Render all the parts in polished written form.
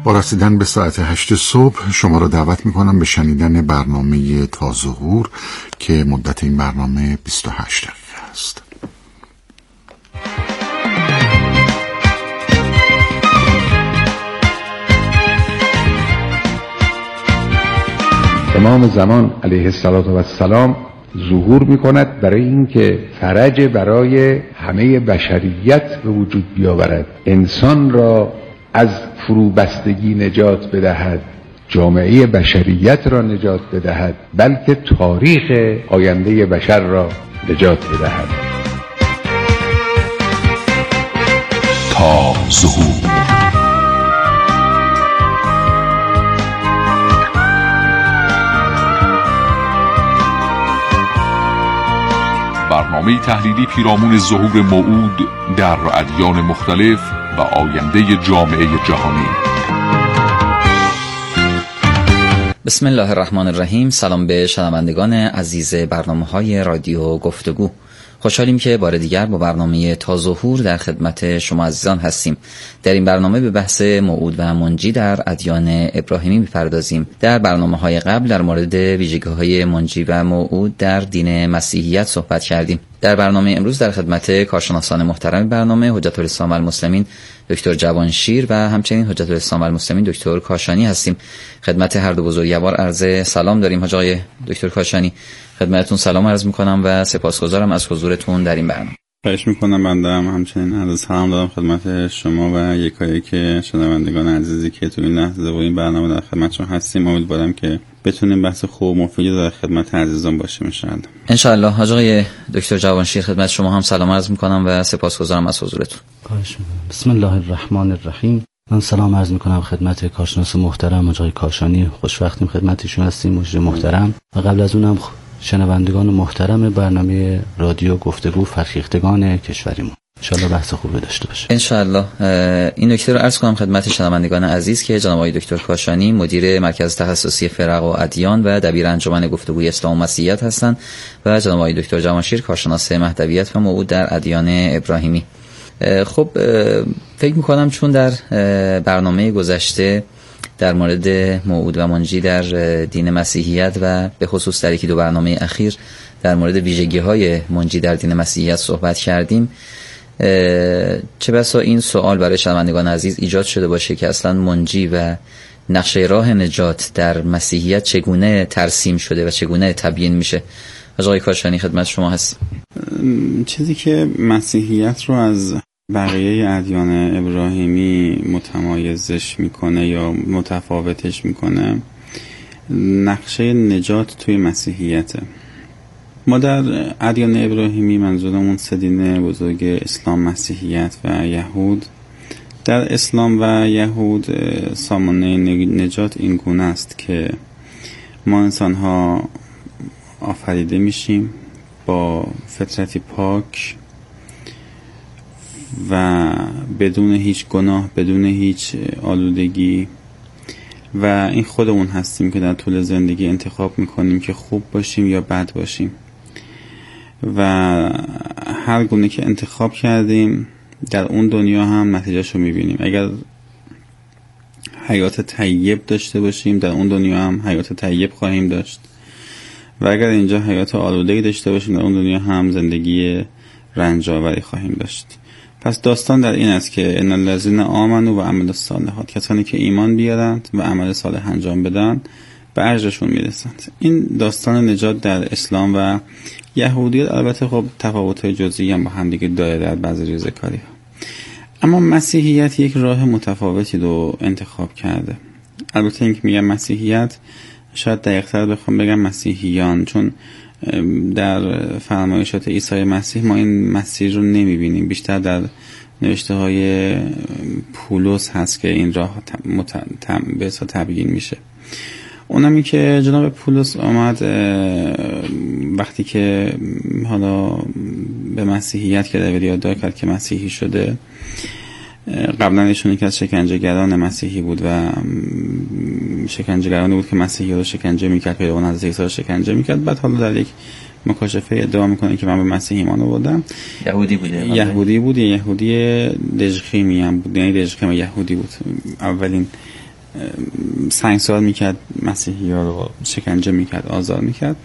با رسیدن به ساعت 8 صبح شما را دعوت میکنم به شنیدن برنامه تا ظهور که مدت این برنامه 28 دقیقه است. امام زمان علیه السلام ظهور میکند برای اینکه فرج برای همه بشریت به وجود بیاورد، انسان را از فروبستگی نجات بدهد، جامعه بشریت را نجات بدهد، بلکه تاریخ آینده بشر را نجات بدهد. تا ظهور برنامه تحلیلی پیرامون ظهور موعود در ادیان مختلف و آینده جامعه جهانی. بسم الله الرحمن الرحیم. سلام به شنوندگان عزیز برنامه‌های رادیو گفتگو. خوشحالیم که بار دیگر با برنامه تا ظهور در خدمت شما عزیزان هستیم. در این برنامه به بحث موعود و منجی در ادیان ابراهیمی می‌پردازیم. در برنامه‌های قبل در مورد ویژگی‌های منجی و موعود در دین مسیحیت صحبت کردیم. در برنامه امروز در خدمت کارشناسان محترم برنامه حجت الاسلام و المسلمین دکتر جوانشیر و همچنین حجت الاسلام و المسلمین دکتر کاشانی هستیم. خدمت هر دو بزرگوار عرض سلام داریم. حاج آقای دکتر کاشانی، خدمتتون سلام عرض می‌کنم و سپاسگزارم از حضورتون در این برنامه. خواهش می‌کنم. بنده هم همچنین عرض سلام دارم خدمت شما و یکایک شنوندگان عزیزی که تو این لحظه با این برنامه در خدمتشون هستیم. امیدوارم که بتونیم بحث خوب و مفیدی در خدمت عزیزان باشیم ان شاء الله. حاج آقای دکتر جوانشیر، خدمت شما هم سلام عرض می‌کنم و سپاسگزارم از حضورتون. خواهش می‌کنم. بسم الله الرحمن الرحیم. من سلام عرض می‌کنم خدمت کارشناس محترم آقای کاشانی. خوشوقتیم خدمتشون هستیم، مجری محترم. و قبل از اونم شنوندگان محترم برنامه رادیو گفتگو فرهیختگان کشوریمون، انشالله بحث خوبی داشته باشه. انشالله. این نکته رو عرض کنم خدمت شنوندگان عزیز که جناب آقای دکتر کاشانی مدیر مرکز تخصصی فرق و ادیان و دبیر انجمن گفتگوی اسلام و مسیحیت هستند و جناب آقای دکتر جوانشیر کارشناس مهدویت و موعود در ادیان ابراهیمی. خب فکر می‌کنم چون در برنامه گذشته در مورد موعود و منجی در دین مسیحیت و به خصوص در یکی دو برنامه اخیر در مورد ویژگی‌های منجی در دین مسیحیت صحبت کردیم، چه بسا این سوال برای شنوندگان عزیز ایجاد شده باشه که اصلا منجی و نقشه راه نجات در مسیحیت چگونه ترسیم شده و چگونه تبیین میشه. آقای کاشانی خدمت شما هست. چیزی که مسیحیت رو از بقیه ادیان ابراهیمی متمایزش میکنه یا متفاوتش میکنه نقشه نجات توی مسیحیته. ما در ادیان ابراهیمی منظورمون سه دین بزرگ اسلام، مسیحیت و یهود. در اسلام و یهود سامانه نجات این گونه است که ما انسان ها آفریده میشیم با فطرتی پاک و بدون هیچ گناه، بدون هیچ آلودگی، و این خودمون هستیم که در طول زندگی انتخاب میکنیم که خوب باشیم یا بد باشیم و هر گونه که انتخاب کردیم در اون دنیا هم نتیجهشو میبینیم. اگر حیات طیب داشته باشیم در اون دنیا هم حیات طیب خواهیم داشت و اگر اینجا حیات آلوده‌ای داشته باشیم در اون دنیا هم زندگی رنج‌آوری خواهیم داشت. پس داستان در این است که ان الذین آمنوا و عملوا الصالحات، کسانی که ایمان بیارند و عمل صالح انجام بدن به اجرشون میرسند. این داستان نجات در اسلام و یهودیت البته خب تفاوت‌های جزئی هم با هم دیگه داره در بعضی ریزه‌کاری‌ها. اما مسیحیت یک راه متفاوتی رو انتخاب کرده. البته اینکه میگم مسیحیت شاید دقیق‌تر بخوام بگم مسیحیان، چون در فرمایشات عیسی مسیح ما این مسیر رو نمیبینیم. بیشتر در نوشته های پولس هست که این راه به اصلا تبیین میشه. اونمی که جناب پولس آمد وقتی که حالا به مسیحیت که در یاد کرد که مسیحی شده، قبلا ایشون یکی از شکنجهگران مسیحی بود و شکنجهگرانی بود که مسیحی رو شکنجه میکرد، پیروان حضرت عیسی رو شکنجه میکرد. بعد حالا در یک مکاشفه ادعا میکنه که من به مسیح ایمان آوردم. یهودی بود، یهودی دژخیمی هم بود، یعنی دژخیم یهودی بود. اولین سنگسار میکرد، مسیحی ها رو شکنجه میکرد، آزار میکرد.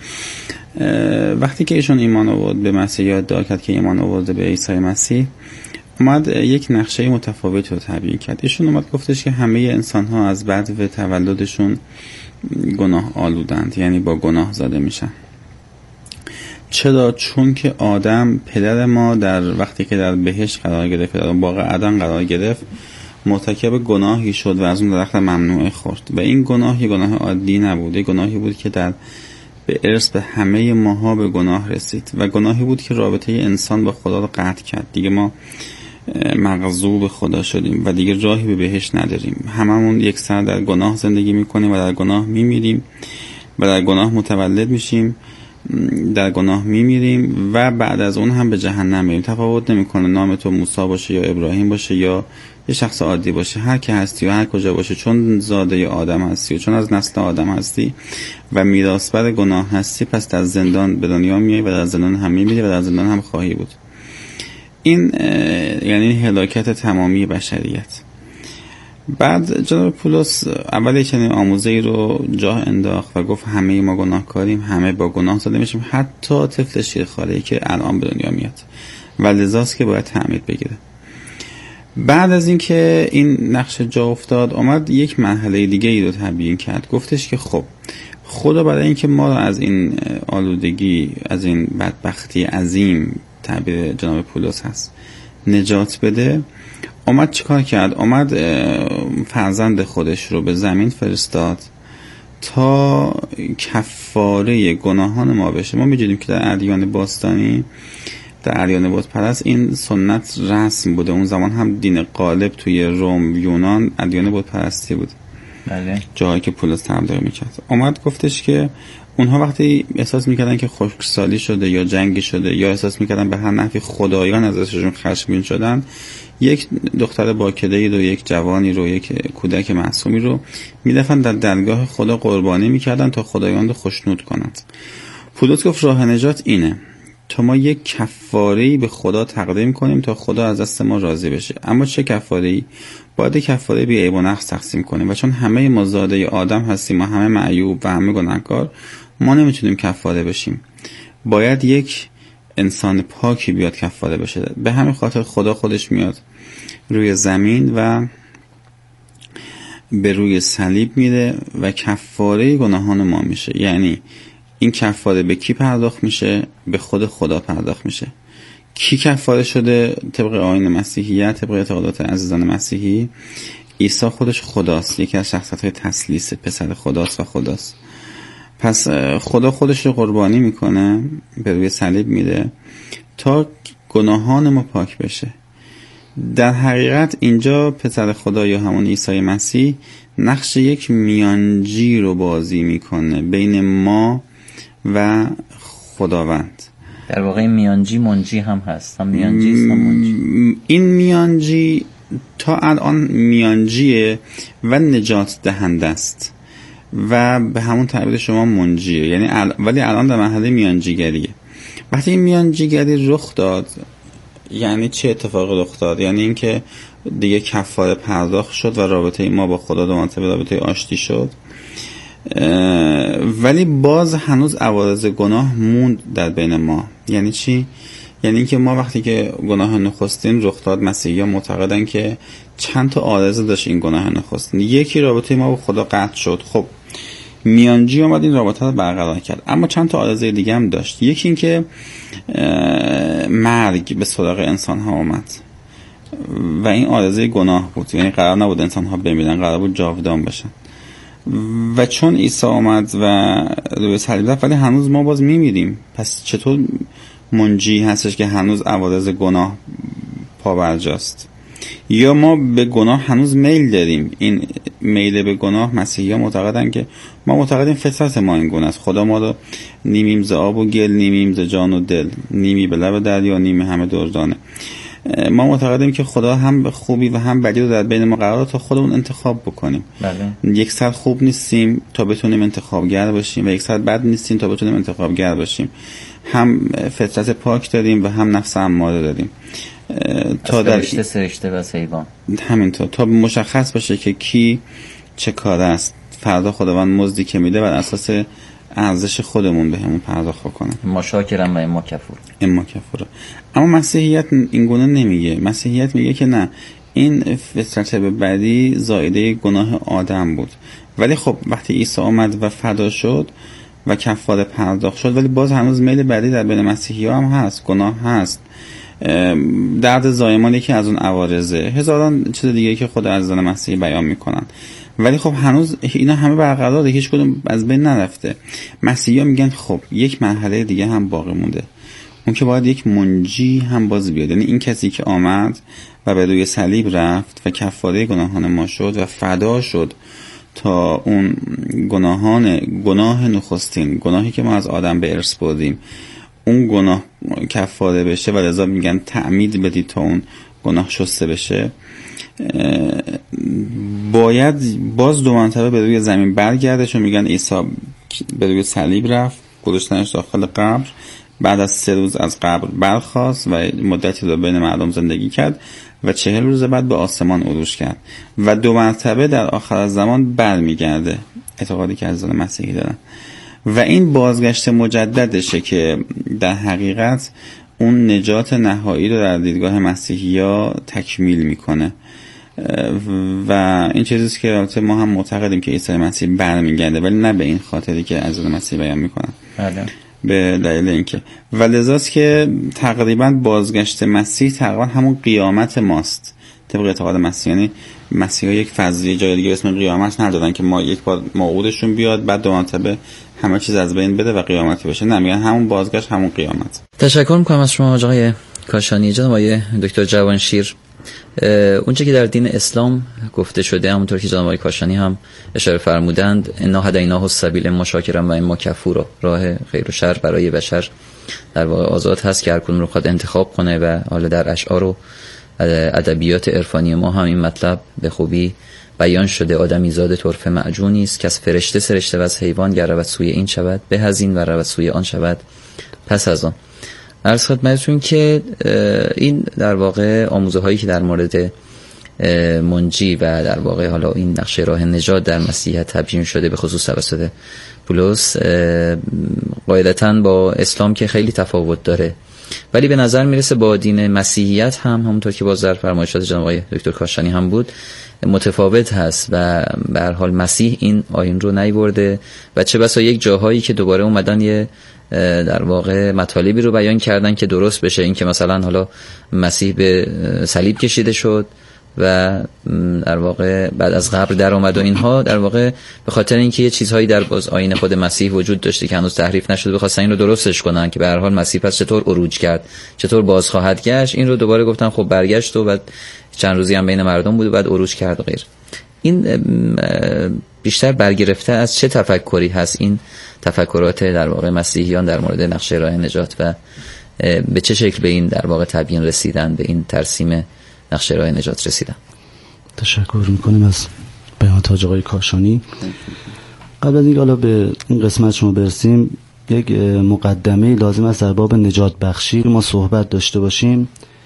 وقتی که ایشون ایمان آورد به مسیحی ها، ادعا کرد که ایمان آورده به عیسی مسیح، اومد یک نقشه متفاوت رو تبیین کرد. ایشون اومد گفتش که همه انسان ها از بعد و تولدشون گناه آلودند، یعنی با گناه زاده میشن. چرا؟ چون که آدم پدر ما در وقتی که در بهشت قرار گرفت، در باغ عدن قرار گرفت، مرتکب گناهی شد و از اون درخت ممنوعه خورد و این گناه یه گناه عادی نبود، یه گناهی بود که به ارث به همه ماها به گناه رسید و گناهی بود که رابطه انسان با خدا رو قطع کرد. دیگه ما مغضوب خدا شدیم و دیگه راهی به بهشت نداریم. هممون یک سر در گناه زندگی میکنیم و در گناه میمیریم و در گناه متولد میشیم، در گناه میمیریم و بعد از اون هم به جهنم میریم. تفاوت نمیکنه نام تو موسی باشه یا ابراهیم باشه یا یه شخص عادی باشه، هر کی هستی و هر کجا باشه، چون زاده آدم هستی و چون از نسل آدم هستی و میراثبر گناه هستی، پس در زندان به دنیا میای و در زندان هم میمیری و در زندان هم خواهی بود. این یعنی هلاکت تمامی بشریت. بعد جناب پولس اول چنین آموزه‌ای رو جا انداخت و گفت همه ما گناهکاریم، همه با گناه زاده میشیم، حتی طفل شیرخواره‌ای که الان به دنیا میاد و لذاست که باید تعمید بگیره. بعد از اینکه این نقشه جا افتاد، اومد یک مرحله دیگه ای رو تبیین کرد. گفتش که خب خدا برای اینکه ما رو از این آلودگی، از این بدبختی عظیم، تعبیر جناب پولس هست، نجات بده، اومد چیکار کرد؟ اومد فرزند خودش رو به زمین فرستاد تا کفاره گناهان ما بشه. ما می‌دونیم که در ادیان باستانی، در ادیان بت پرست، این سنت رسم بوده. اون زمان هم دین غالب توی روم، یونان ادیان بت پرستی بود. بله. جایی که پولس تبلیغ میکرد. اومد گفتش که اونها وقتی احساس میکردن که خشکسالی شده یا جنگی شده یا احساس میکردن به هر نحوی خدایان ازشون خشمگین شدن، یک دختر باکده‌ای رو، یک جوانی رو، یک کودک معصومی رو می‌رفتن در درگاه خدا قربانی میکردن تا خدایان رو خوشنود کنند. پولس گفت راه نجات اینه، تا ما یک کفاره‌ای به خدا تقدیم کنیم تا خدا از دست ما راضی بشه. اما چه کفاره‌ای؟ باید کفاره بی عیب و نقص تقسیم کنیم و چون همه ما زاده آدم هستیم و همه معیوب و همه گناهکار، ما نمیتونیم کفاره بشیم. باید یک انسان پاکی بیاد کفاره بشه. به همین خاطر خدا خودش میاد روی زمین و به روی صلیب میره و کفاره گناهان ما میشه. یعنی این کفاره به کی پرداخت میشه؟ به خود خدا پرداخت میشه. کی کفاره شده؟ طبق آیین مسیحیت، طبق اعتقادات عزیزان مسیحی، عیسی خودش خداست، یکی از شخصیت‌های تثلیث، پسر خداست و خداست. پس خدا خودش رو قربانی میکنه، به روی صلیب میره تا گناهان ما پاک بشه. در حقیقت اینجا پسر خدا یا همون عیسی مسیح نقش یک میانجی رو بازی میکنه بین ما و خداوند. در واقع میانجی منجی هم هست، هم میانجی است هم منجی. این میانجی تا الان میانجیه و نجات دهنده است و به همون تعبیر شما منجیه، یعنی ولی الان در مرحله میانجیگریه. وقتی این میانجیگری رخ داد، یعنی چه اتفاقی رخ داد؟ یعنی اینکه دیگه کفاره پرداخت شد و رابطه ما با خدا دوباره رابطه آشتی شد، ولی باز هنوز عوارض گناه موند در بین ما. یعنی چی؟ یعنی اینکه ما وقتی که گناه نخستین رخ داد، مسیحی‌ها معتقدن که چند تا عارضه داشت این گناه نخستین. یکی رابطه ما با خدا قطع شد، خب میانجی اومد این رابطه رو برقرار کرد، اما چند تا عارضه دیگه هم داشت. یکی این که مرگ به سراغ انسان ها اومد و این عارضه گناه بود، یعنی قرار نبود انسان ها بمیرن، قرار بود جاودان بشن. و چون عیسی اومد و روی صلیب رفت ولی هنوز ما باز میمیریم، پس چطور منجی هستش که هنوز عوارض گناه پابرجاست؟ یا ما به گناه هنوز میل داریم. این میل به گناه مسیحی ها معتقدن که ما معتقدیم فطرت ما این گونه است. خدا ما رو نیمیم ز آب و گل، نیمیم ز جان و دل، نیمی به لب دریا، نیمی همه دردانه. ما معتقدیم که خدا هم خوبی و هم بدی رو در بین ما قرار تا خودمون انتخاب بکنیم. بله. یک سر خوب نیستیم تا بتونیم انتخابگر باشیم و یک سر بد نیستیم تا بتونیم انتخابگر باشیم. هم فطرت پاک داریم و هم نفس اماره داریم. تا در سرشته و سیبان همینطور تا مشخص باشه که کی چه کار است، فردا خداوند مزدی که میده بر اساس ارزش خودمون بهمون پرداخت کنه. ما شاکرم و اما کفور. اما مسیحیت این گونه نمیگه. مسیحیت میگه که نه، این فطرت به بعدی زائده گناه آدم بود، ولی خب وقتی عیسی آمد و فدا شد و کفاره پرداخت شد، ولی باز هنوز میل بعدی در بین مسیحی‌ها هم هست، گناه هست، درد زایمانی که از اون عوارضه، هزاران چیز دیگه که خود عزیزان مسیحی بیان میکنن، ولی خب هنوز اینا همه برقراره، هیچ کدوم از بین نرفته. مسیحی‌ها میگن خب یک مرحله دیگه هم باقی مونده، اون که باید یک منجی هم باز بیاد، یعنی این کسی که آمد و به روی صلیب رفت و کفاره گناهان ما شد و فدا شد تا اون گناه نخستین، گناهی که ما از آدم به ارث بردیم، اون گناه کفاره بشه و لذا میگن تعمید بدید تا اون گناه شسته بشه. باید باز دو مرتبه به روی زمین برگرده، چون میگن عیسی به روی صلیب رفت، گذاشتنش داخل قبر، بعد از 3 روز از قبر برخاست و مدتی رو بین مردم زندگی کرد و 40 روز بعد به آسمان عروج کرد و 2 مرتبه در آخر از زمان برمیگرده، اعتقادی که عزیزان مسیحی دارن. و این بازگشت مجددشه که در حقیقت اون نجات نهایی رو در دیدگاه مسیحی‌ها تکمیل میکنه و این چیزیست که البته ما هم معتقدیم که عیسی مسیح برمیگرده، ولی نه به این خاطری که عزیزان مسیح بیان میکنن. بله. به دلیل اینکه و لذاست که تقریبا بازگشت مسیح تقریبا همون قیامت ماست طبق اعتقاد مسیح. یعنی مسیحا یک فضیه جای دیگه اسم قیامت ندادن که ما یک بار موعودشون بیاد بعد 2 مرتبه همه چیز از بین بده و قیامتی بشه، نه، میگن همون بازگشت همون قیامت. تشکر میکنم از شما آقای کاشانی. جناب آقای دکتر جوانشیر، اونچه که در دین اسلام گفته شده همونطور که جناب آقای کاشانی هم اشاره فرمودند، انا هدیناه السبیل اما شاکرا و اما کفورا، راه خیر و شر برای بشر در واقع آزاد هست که هر کدوم رو خود انتخاب کنه و حالا در اشعار و ادبیات عرفانی ما هم این مطلب به خوبی بیان شده. آدمی زاد طرفه معجونی است که از فرشته سرشته و از حیوان گر رود سوی این شود به هزین و رود سوی آن شود پس از آن. عرض خدمتتون که این در واقع آموزه هایی که در مورد منجی و در واقع حالا این نقشه راه نجات در مسیحیت تبیین شده به خصوص توسط پولس قاعدتاً با اسلام که خیلی تفاوت داره، ولی به نظر میرسه با دین مسیحیت هم همونطور که باز در فرمایشات جناب آقای دکتر کاشانی هم بود متفاوت هست و به هر حال مسیح این آیین رو نیورده و چه بسا یک جاهایی که دوباره اومدن یه در واقع مطالبی رو بیان کردن که درست بشه، این که مثلا حالا مسیح به صلیب کشیده شد و در واقع بعد از قبر در اومد و اینها، در واقع به خاطر اینکه یه چیزهایی در باز آیین خود مسیح وجود داشته که هنوز تحریف نشده بخواستن این رو درستش کنن که به هر حال مسیح پس چطور عروج کرد، چطور باز خواهد گشت. این رو دوباره گفتن خب برگشت و بعد چند روزی هم بین مردم بود و بعد عروج کرد و غیر. این بیشتر برگرفته از چه تفکری هست این تفکرات در واقع مسیحیان در مورد نقشه راه نجات و به چه شکل به این در واقع تبیین رسیدن، به این ترسیم نقشه راه نجات رسیدن؟ تشکر میکنیم از بیانات آقای کاشانی. قبل از اینکه حالا به این قسمت شما برسیم، یک مقدمه لازم است در باب نجات بخشی ما صحبت داشته باشیم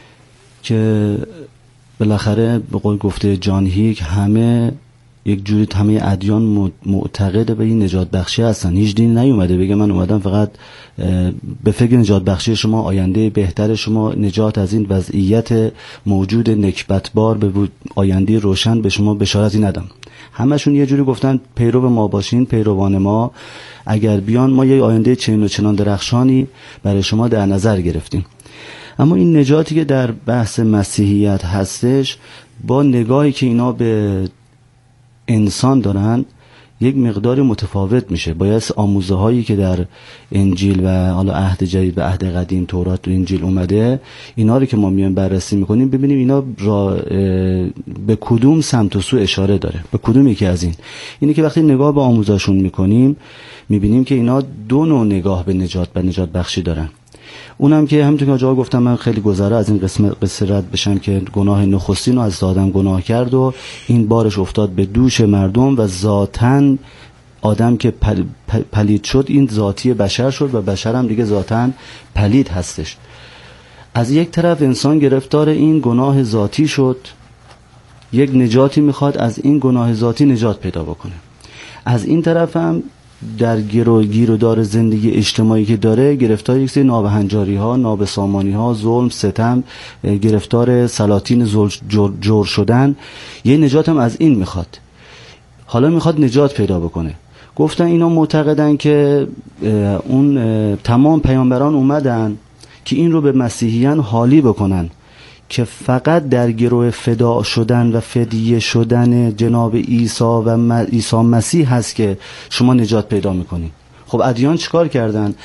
که بالاخره به قول گفته جان هیک همه یک جوری همه ادیان معتقد به این نجات بخشی هستن. هیچ دین نیومده بگه من اومدم فقط به فکر نجات بخشی شما، آینده بهتر شما، نجات از این وضعیت موجود نکبتبار به آینده روشن به شما بشارتی ندم. همشون یه جوری گفتن پیرو ما باشین، پیروان ما اگر بیان ما یه آینده چنین و چنان درخشانی برای شما در نظر گرفتیم. اما این نجاتی که در بحث مسیحیت هستش با نگاهی که اینا به انسان دارن یک مقدار متفاوت میشه. باید آموزه هایی که در انجیل و حالا عهد جدید و عهد قدیم تورات و انجیل اومده، اینا رو که ما میایم بررسی میکنیم ببینیم اینا را به کدوم سمت و سو اشاره داره، به کدوم یکی از اینه که وقتی نگاه به آموزهاشون میکنیم میبینیم که اینا 2 نوع نگاه به نجات و نجات بخشی دارن. اونم که همونطور که آجا گفتم من خیلی گذره از این قصه رد بشم که گناه نخستین رو از آدم گناه کرد و این بارش افتاد به دوش مردم و ذاتاً آدم که پلید شد این ذاتی بشر شد و بشر هم دیگه ذاتاً پلید هستش. از یک طرف انسان گرفتار این گناه ذاتی شد یک نجاتی میخواد از این گناه ذاتی نجات پیدا بکنه. از این طرف هم در گیر و دار زندگی اجتماعی که داره گرفتار یک سری نابهنجاری ها، نابسامانی ها، ظلم، ستم، گرفتار سلاطین جور شدن، یه نجات هم از این میخواد. حالا میخواد نجات پیدا بکنه. گفتن اینا معتقدن که اون تمام پیامبران اومدن که این رو به مسیحیان حالی بکنن که فقط در گروه فدا شدن و فدیه شدن جناب عیسی و عیسی مسیح هست که شما نجات پیدا میکنید. خب ادیان چیکار کردن؟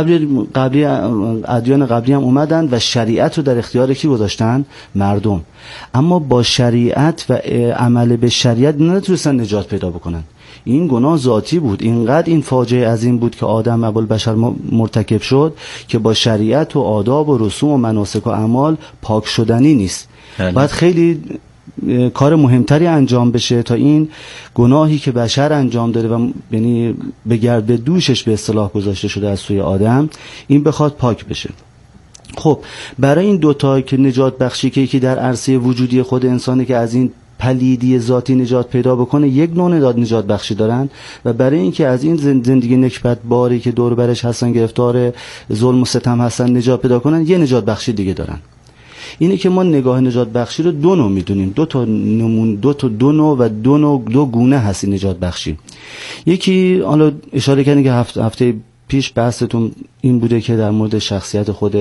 ادیان قبلی هم اومدن و شریعت رو در اختیار کی گذاشتن؟ مردم. اما با شریعت و عمل به شریعت نتونستن نجات پیدا بکنن. این گناه ذاتی بود. اینقدر این فاجعه عظیم بود که آدم ابوالبشر مرتکب شد که با شریعت و آداب و رسوم و مناسک و اعمال پاک شدنی نیست. باید خیلی کار مهمتری انجام بشه تا این گناهی که بشر انجام داده و یعنی به دوشش به اصطلاح گذاشته شده از سوی آدم، این بخواد پاک بشه. خب برای این دوتا که نجات بخشی که یکی در عرصه وجودی خود انسانه که از این پلیدی ذاتی نجات پیدا بکنه، یک نوع نجات بخشی دارن، و برای اینکه از این زندگی نکبت باری که دور برش هستن گرفتار ظلم و ستم هستن نجات پیدا کنن، یه نجات بخشی دیگه دارن. اینه که ما نگاه نجات بخشی رو دو نوع میدونیم، دو نوع و دو گونه هست این نجات بخشی. یکی حالا اشاره کردن که هفته پیش بحثتون این بوده که در مورد شخصیت خود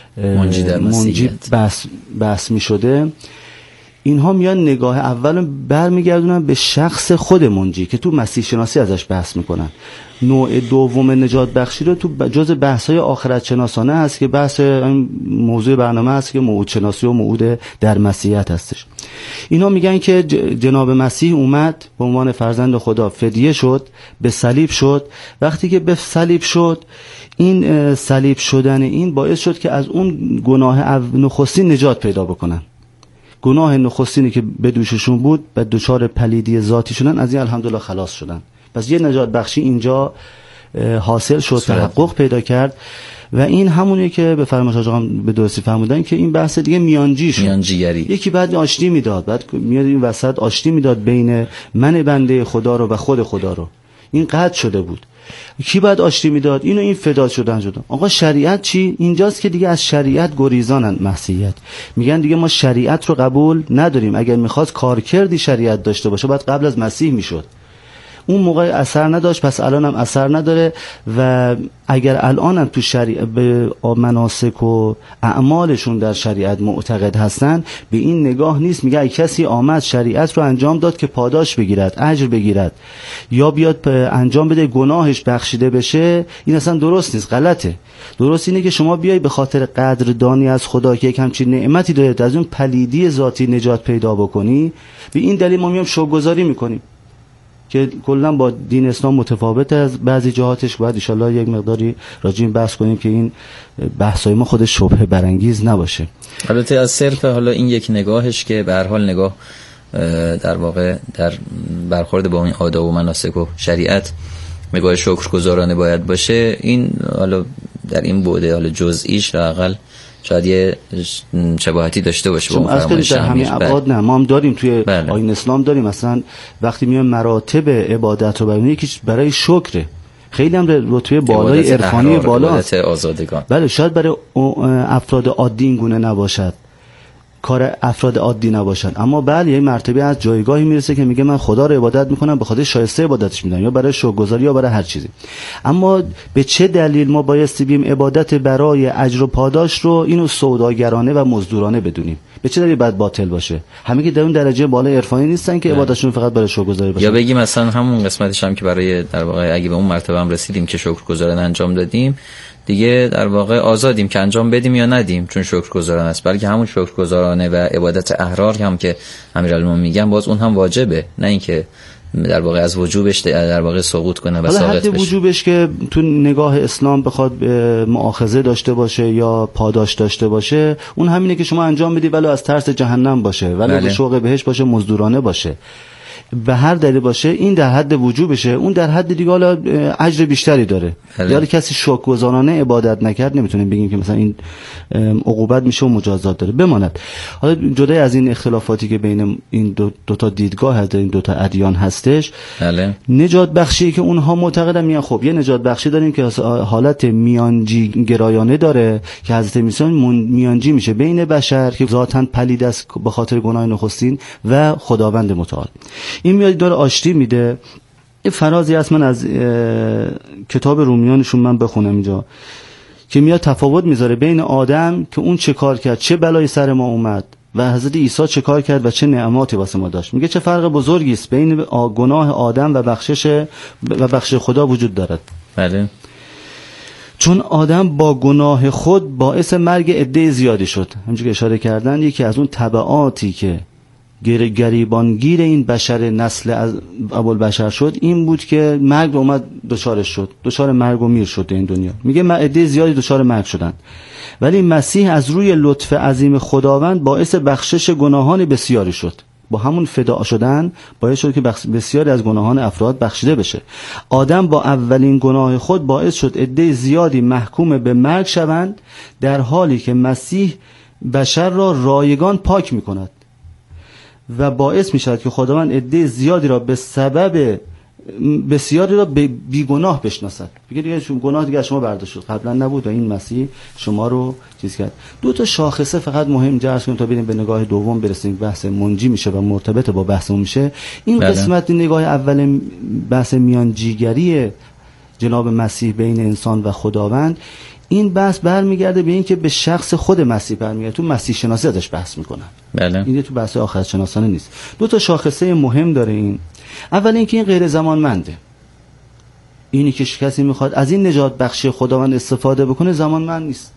منجی بحث می شده. اینها میان نگاه اول برمیگردونن به شخص خود منجی که تو مسیح شناسی ازش بحث میکنن. نوع دوم نجات بخشی رو تو جز بحث‌های آخرت شناسانه هست که بحث موضوع برنامه هست که موعود شناسی و موعود در مسیحیت هستش. اینا میگن که جناب مسیح اومد به عنوان فرزند خدا، فدیه شد، به صلیب شد. وقتی که به صلیب شد، این صلیب شدن این باعث شد که از اون گناه نخستین نجات پیدا بکنن. گناه نخستینی که به دوششون بود و دچار پلیدی ذاتی شدن، از این الحمدلله خلاص شدن. پس یه نجات بخشی اینجا حاصل شد، تحقق پیدا کرد. و این همونیه که به فرمایش آقا به درستی فهمیدن که این بحث دیگه میانجی شد، میانجیگری. یکی بعد آشتی میداد، بعد میاد این وسط آشتی میداد بین من بنده خدا رو و خود خدا رو. این قطع شده بود. کی بعد آشتی میداد؟ اینو این فدا شدن. آقا شریعت چی؟ اینجاست که دیگه از شریعت گریزانن مسیحیت. میگن دیگه ما شریعت رو قبول نداریم. اگر میخواست کارکردی شریعت داشته باشه باید قبل از مسیح میشد. اون موقع اثر نداشت، پس الان هم اثر نداره. و اگر الان هم تو شریعت به مناسک و اعمالشون در شریعت معتقد هستن، به این نگاه نیست میگه ای کسی آمد شریعت رو انجام داد که پاداش بگیرد، اجر بگیرد، یا بیاد انجام بده گناهش بخشیده بشه، این اصلا درست نیست، غلطه. درست اینه که شما بیای به خاطر قدردانی از خدا که یک همچین نعمتی داره از اون پلیدی ذاتی نجات پیدا بکنی. به این دلیل ما میام شوک‌گذاری میکنیم که کلا با دین اسلام متفاوت از بعضی جهاتش. باید ان شاءالله یک مقداری راجع به بحث کنیم که این بحثای ما خودش شبهه برانگیز نباشه. البته از صرف حالا این یک نگاهش که به هر حال نگاه در واقع در برخورد با این آداب و مناسک و شریعت نگاه شکرگزارانه باید باشه. این حالا در این بعد حالا جزئیش لااقل شاید یه شباهتی داشته باشه با اون فرمایش همین ابعاد. نه ما هم داریم توی آیین اسلام داریم. مثلا وقتی میایم مراتب عبادت رو ببینیم، یکیش برای شکره، خیلی هم رتبه بالای عرفانی بالاست، عبادت آزادگان. بله شاید برای افراد عادی این گونه نباشد، کار افراد عادی نباشن، اما بله یه مرتبه از جایگاهی میرسه که میگه من خدا رو عبادت میکنم، به خاطر شایسته عبادتش میدم، یا برای شکرگزاری یا برای هر چیزی. اما به چه دلیل ما بایستی بیم عبادت برای اجر و پاداش رو اینو سوداگرانه و مزدورانه بدونیم؟ به چه دلیل باید باطل باشه؟ همه که در اون درجه بالای عرفانی نیستن که عبادتشون فقط برای شکرگزاری باشه. یا بگیم مثلا همون قسمتش هم که برای در واقع اگه به اون مرتبه هم رسیدیم که شکرگزارانه انجام دادیم، دیگه در واقع آزادیم که انجام بدیم یا ندیم، چون شکرگزارانه است. بلکه همون شکرگزارانه و عبادت احرار هم که امیرالمومنین میگن، باز اون هم واجبه، نه اینکه در واقع از وجوبش در واقع سقوط کنه و ساقط بشه. حد وجوبش که تو نگاه اسلام بخواد مؤاخذه داشته باشه یا پاداش داشته باشه، اون همینه که شما انجام بدی ولو از ترس جهنم باشه، ولو به شوق بهش باشه، مزدورانه باشه. به هر دلیل باشه این در حد وجوبشه، اون در حد دیگه حالا اجر بیشتری داره. یا کسی شکرگزارانه عبادت نکرد نمیتونیم بگیم که مثلا این عقوبت میشه و مجازات داره. بماند حالا جدا از این اختلافاتی که بین این دو تا دیدگاه هست، این دو تا ادیان هستش، نجات بخشی که اونها معتقدن میان خب یه نجات بخشی داریم که حالت میانجی گرایانه داره که حضرت عیسی میانجی میشه بین بشر که ذاتاً پلید است به خاطر گناه نخستین و خداوند متعال. این میاد داره آشتی میده. یه فرازی هست من از کتاب رومیانشون من بخونم اینجا که میاد تفاوت میذاره بین آدم که اون چه کار کرد، چه بلای سر ما اومد، و حضرت عیسی چه کار کرد و چه نعماتی واسه ما داشت. میگه چه فرق بزرگی است بین گناه آدم و بخشش خدا وجود دارد. بله. چون آدم با گناه خود باعث مرگ عده زیادی شد. همونجوری که اشاره کردن یکی از اون تبعاتی که گریبانگیر این بشر نسل از ابوالبشر شد این بود که مرگ اومد دچارش شد، دچار مرگ و میر شد این دنیا. میگه عده زیادی دچار مرگ شدن، ولی مسیح از روی لطف عظیم خداوند باعث بخشش گناهان بسیاری شد. با همون فدا شدن باعث شد که بسیاری از گناهان افراد بخشیده بشه. آدم با اولین گناه خود باعث شد عده زیادی محکوم به مرگ شوند، در حالی که مسیح بشر را رایگان پاک می‌کند و باعث می‌شود که خداوند عده زیادی را به سبب بسیاری را بیگناه بشناسد. بگه دیگه گناه دیگه از شما برداشت شد، قبلا نبود و این مسیح شما رو چیز کرد. دو تا شاخصه فقط مهم جرس کنیم تا بریم به نگاه دوم برسیم. بحث منجی میشه و مرتبط با بحثمون میشه. این قسمت نگاه اول بحث میانجیگری جناب مسیح بین انسان و خداوند، این بحث برمیگرده به این که به شخص خود مسیح برمیگرده. تو مسیح شناسی ازش بحث میکنن. بله. این تو بحث آخرت شناسانه نیست. دو تا شاخصه مهم داره این. اول اینکه این غیر زمانمنده. اینی که کسی میخواد از این نجات بخشی خداوند استفاده بکنه زمانمند نیست.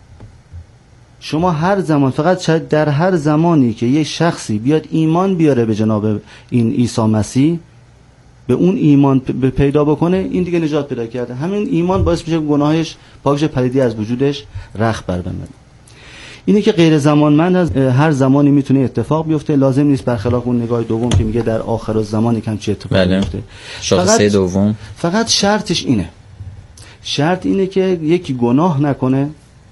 شما هر زمان، فقط در هر زمانی که یک شخصی بیاد ایمان بیاره به جناب این عیسی مسیح، به اون ایمان پیدا بکنه، این دیگه نجات پیدا کرده. همین ایمان باعث میشه گناهش پاکش، پلیدی از وجودش رخ بربنده. اینه که غیر زمانمند از هر زمانی میتونه اتفاق بیفته، لازم نیست برخلاف اون نگاه دوم که میگه در آخر الزمان یکم چه اتفاقی بیفته. شاخصه دوم فقط شرطش اینه. شرط اینه که یکی گناه نکنه،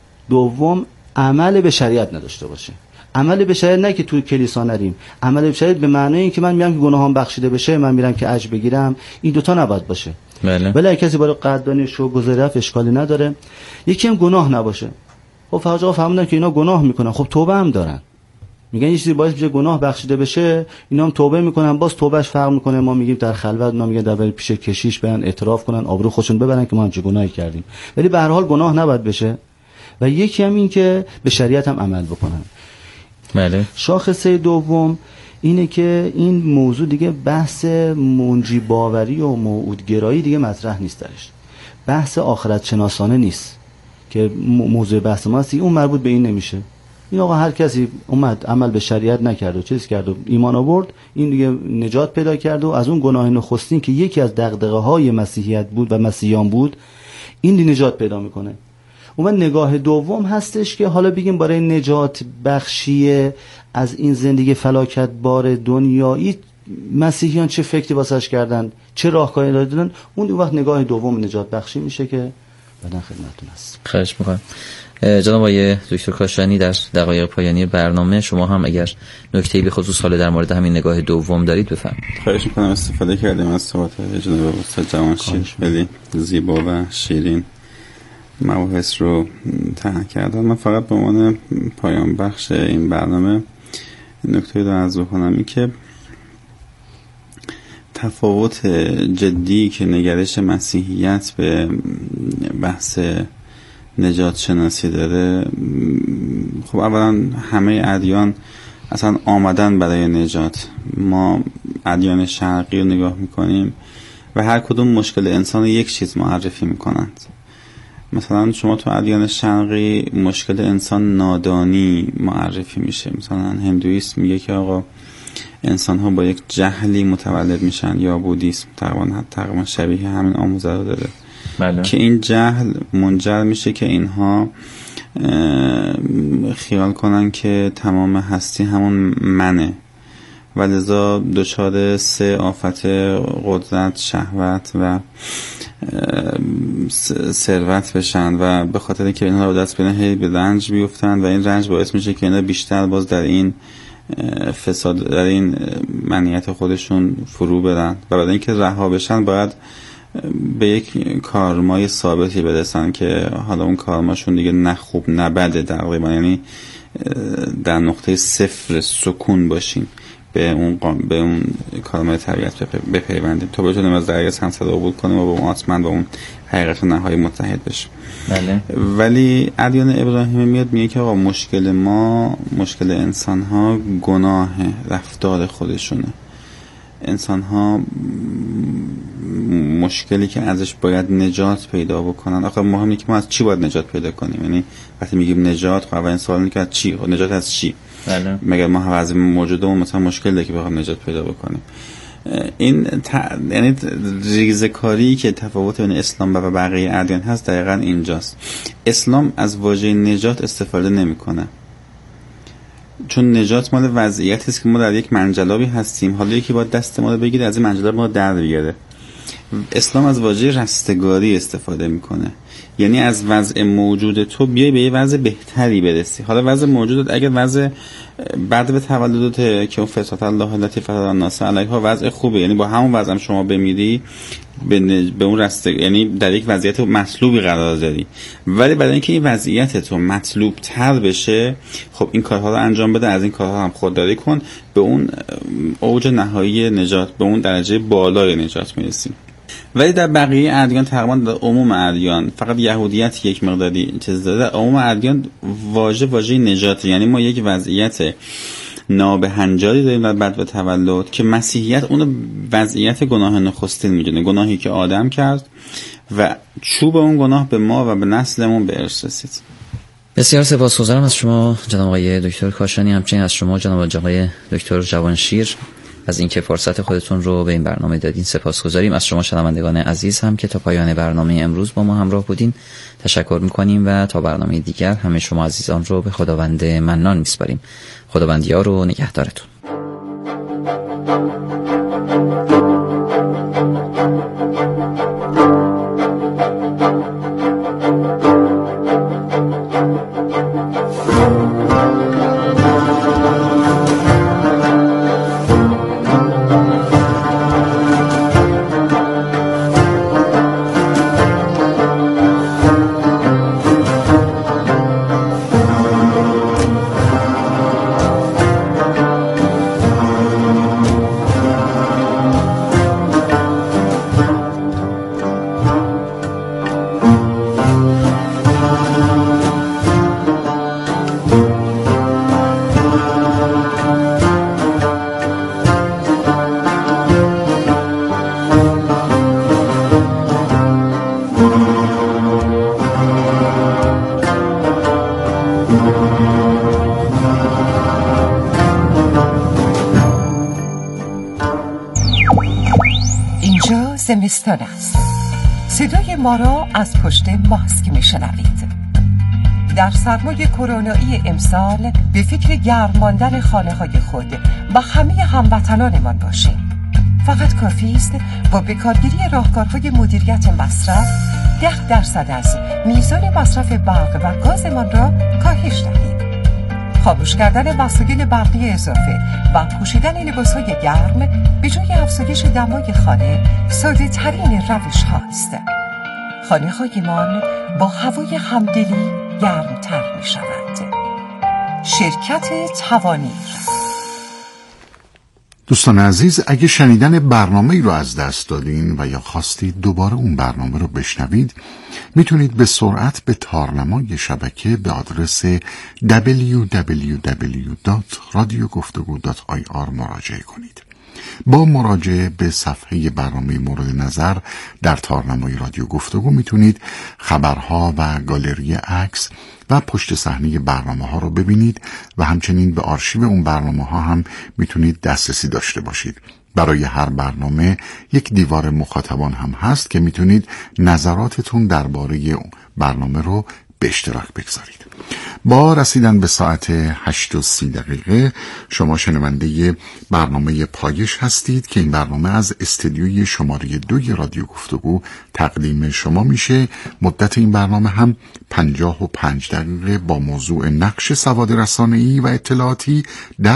دوم عمل به شریعت نداشته باشه. عمل به شریعت نه که توی کلیسا نریم، عمل به شریعت به معنی این که من میام که گناهام بخشیده بشه، من میرم که اجر بگیرم، این دوتا نباید باشه. بله. ولی کسی برای قدردانی شو گذرف اشکالی نداره. یکی هم گناه نباشه. خب فقط فهمیدن که اینا گناه میکنن، خب توبه هم دارن، میگن یه چیزی باعث میشه گناه بخشیده بشه، اینا هم توبه میکنن، باز توبهش فرق میکنه. ما میگیم در خلوت، اونا میگن در پیش کشیش برن اعتراف کنن، آبرو خودشون ببرن که ما هم چه گناهی کردیم. ولی به هر حال گناه نباید بشه. و یکی هم این که به شریعت هم عمل بکنن. بله. شاخصه دوم اینه که این موضوع دیگه بحث منجی باوری و موعودگرایی دیگه مطرح نیست درش. بحث آخرت شناسانه نیست که موضوع بحث ما هست. اون مربوط به این نمیشه. این آقا هر کسی اومد عمل به شریعت نکرد و چیز کرد و ایمان آورد، این دیگه نجات پیدا کرد و از اون گناه نخستین که یکی از دغدغه‌های مسیحیت بود و مسیحیان بود، این دی نجات پیدا میکنه. اون نگاه دوم هستش که حالا بگیم برای نجات بخشی از این زندگی فلاکت بار دنیایی مسیحیان چه فکری واسش کردن، چه راهکاری دادن، اون وقت نگاه دوم نجات بخشی میشه که بعدن خدمتتون هست. خواهش میکنم. جناب آقای دکتر کاشانی، در دقایق پایانی برنامه شما هم اگر نکته‌ای به خصوص حال در مورد همین نگاه دوم دارید بفرمایید. خواهش میکنم. استفاده کردیم از صحبت جناب استاد جوانشیر، خیلی زیبا و شیرین مباحث رو طرح کردن. من فقط به عنوان پایان بخش این برنامه نکته رو عرض کنم، این که تفاوت جدی که نگرش مسیحیت به بحث نجات شناسی داره، خب اولا همه ادیان اصلا آمدن برای نجات. ما ادیان شرقی رو نگاه میکنیم و هر کدوم مشکل انسان یک چیز معرفی میکنند. مثلا شما تو ادیان شرقی مشکل انسان نادانی معرفی میشه. مثلا هندویسم میگه که آقا انسان ها با یک جهلی متولد میشن، یا بودیسم تقریبا شبیه همین آموزه رو داره. بله. که این جهل منجر میشه که اینها خیال کنن که تمام هستی همون منه و لذا دچار 3 آفت قدرت، شهوت و ثروت بشن و به خاطر اینکه اینها رو دست بیارن به رنج بیفتن و این رنج باعث میشه که اینا بیشتر باز در این فساد، در این منیت خودشون فرو برن و بعد اینکه رها بشن باید به یک کارمای ثابتی برسن که حالا اون کارماشون دیگه نه خوب نه بده تقریبا، یعنی در نقطه 0 سکون باشین، به اون کارمای طبیعت بپیوندیم تا بتونیم از درگاه سمسد عبور کنیم و با اون آسمان و اون حقیقت نهایی متحد بشیم. بله. ولی ادیان ابراهیمی میاد میگه که آقا مشکل ما، مشکل انسان ها گناه رفتار خودشونه. انسان ها مشکلی که ازش باید نجات پیدا بکنن. آخه مهمه که ما از چی باید نجات پیدا کنیم؟ یعنی وقتی میگیم نجات، خب اولین سوال اینه که از چی؟ نجات از چی؟ بله. مگر ما وضع موجودمون مثلا مشکل داره که بخوایم نجات پیدا بکنیم؟ این یعنی ریزه‌کاری که تفاوت بین اسلام و بقیه ادیان هست دقیقاً اینجاست. اسلام از واژه نجات استفاده نمی‌کنه، چون نجات مال وضعیتی است که ما در یک منجلابی هستیم، حالا یکی باید دست ما رو بگیره از این منجلاب ما در بیاره. اسلام از واژه رستگاری استفاده میکنه، یعنی از وضع موجود تو بیای به یه وضع بهتری برسی. حالا وضع موجودت اگر وضع بعد به تولدت که اون فطرت الله التي فطر الناس علیها وضع خوبه، یعنی با همون وضع شما بمیری به اون یعنی در یک وضعیت مطلوبی قرار داری، ولی برای اینکه این وضعیت تو مطلوب تر بشه خب این کارها رو انجام بده، از این کارها هم خودداری کن، به اون اوج نهایی نجات، به اون درجه بالای نجات میرسیم. ولی در بقیه ادیان تقریبا در عموم ادیان، فقط یهودیت یک مقداری چیز داره، در عموم ادیان واژه نجات، یعنی ما یک وضعیت نابهنجاری داریم بعد به تولد که مسیحیت اون وضعیت گناه نخستین میدونه، گناهی که آدم کرد و چوب اون گناه به ما و به نسلمون به ارث رسید. بسیار سپاسگزارم از شما جناب آقای دکتر کاشانی، همچنین از شما جناب آقای دکتر جوانشیر از اینکه فرصت خودتون رو به این برنامه دادین. سپاسگزاریم. از شما شنوندگان عزیز هم که تا پایان برنامه امروز با ما همراه بودین تشکر میکنیم و تا برنامه دیگر همه شما عزیزان رو به خداوند منان میسپاریم. خداوندیار و نگهدارتون. زمستان است. صدای ما را از پشت ماسک میشنوید. در سرمای کرونایی امسال به فکر گرم ماندن خانه های خود و همه هموطنانمان باشیم. فقط کافی است با بکارگیری راهکارهای مدیریت مصرف 10% از میزان مصرف برق و گازمان را کاهش دهیم. خاموش کردن وسایل برقی اضافه و پوشیدن لباسهای گرم به جای افزایش دمای خانه ساده ترین روش هاست. خانه هایمان با هوای همدلی گرمتر می شود. شرکت توانیر. دوستان عزیز، اگه شنیدن برنامه‌ای رو از دست دادین و یا خواستید دوباره اون برنامه رو بشنوید، میتونید به سرعت به تارنمای شبکه به آدرس www.radioguftagو.ir مراجعه کنید. با مراجعه به صفحه برنامه مورد نظر در تارنمای رادیو گفتگو میتونید خبرها و گالری عکس و پشت صحنه برنامه ها رو ببینید و همچنین به آرشیو اون برنامه ها هم میتونید دسترسی داشته باشید. برای هر برنامه یک دیوار مخاطبان هم هست که میتونید نظراتتون درباره برنامه رو به اشتراک بگذارید. با رسیدن به ساعت 8:30 شما شنونده برنامه پایش هستید که این برنامه از استدیوی شماره 2 رادیو گفتگو تقدیم شما میشه. مدت این برنامه هم 55 دقیقه با موضوع نقش سواد رسانه‌ای و اطلاعاتی در